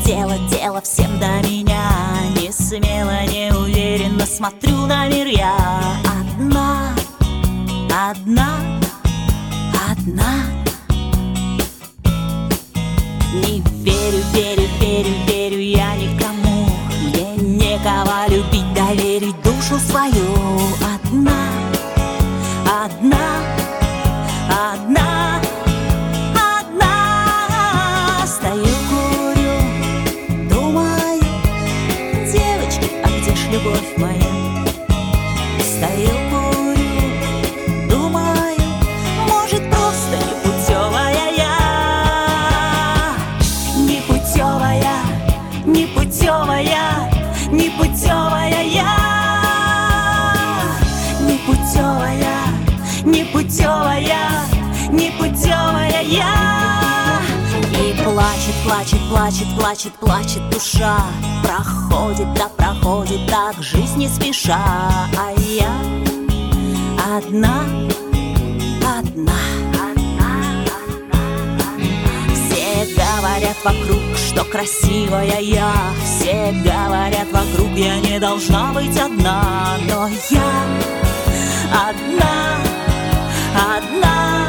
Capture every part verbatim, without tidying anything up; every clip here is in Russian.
дело, дело всем до меня. Не смело, не уверенно смотрю на мир я. Одна, одна, одна. Не верю, верю, верю, верю я никому. Мне некого любить, доверить душу свою. Одна, одна, одна, одна. Стою, курю, думаю, девочки, а где ж любовь моя? Стою, курю, думаю, может, просто непутевая я. Непутевая, непутевая, непутевая я. Непутевая, непутевая, непутевая я. И плачет, плачет, плачет, плачет, плачет душа. Проходит, да проходит так жизнь не спеша. А я одна, одна. Все говорят вокруг, что красивая я. Все говорят вокруг, я не должна быть одна. Но я одна, одна,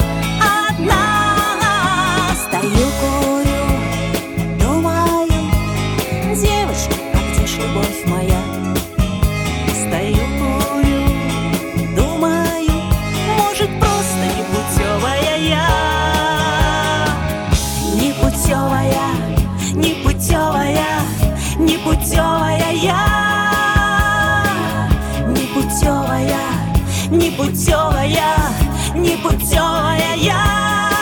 одна. Стою, курю, думаю, девочки, а где ж любовь моя? Стою, курю, думаю, может, просто непутевая я. Непутевая, непутевая, непутевая я. Непутевая, непутевая, непутевая я.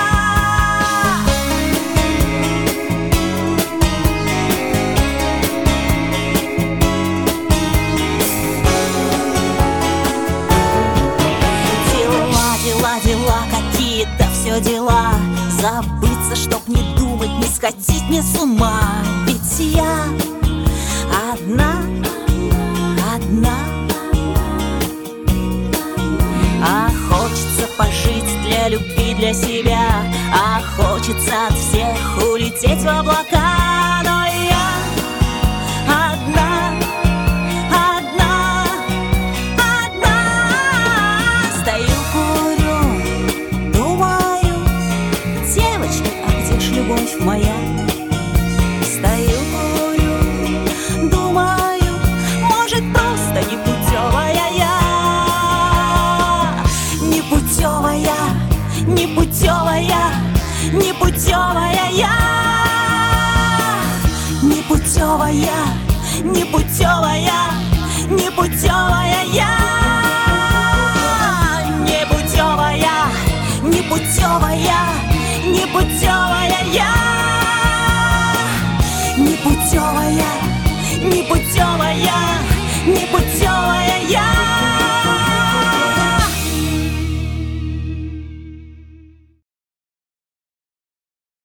Дела, дела, дела, какие-то все дела. Забыться, чтоб не думать, не сходить мне с ума. Ведь я одна, одна. А хочется пожить для любви, для себя. А хочется от всех улететь в облака. Но я одна, одна, одна. Стою, курю, думаю, девочки, а где ж любовь моя? Стою, курю, думаю, может, просто непутевая я. Непутевая, непутевая, непутевая я. Непутевая, непутевая, непутевая я. Непутевая, непутевая, непутевая я. Непутевая, непутевая, непутевая я.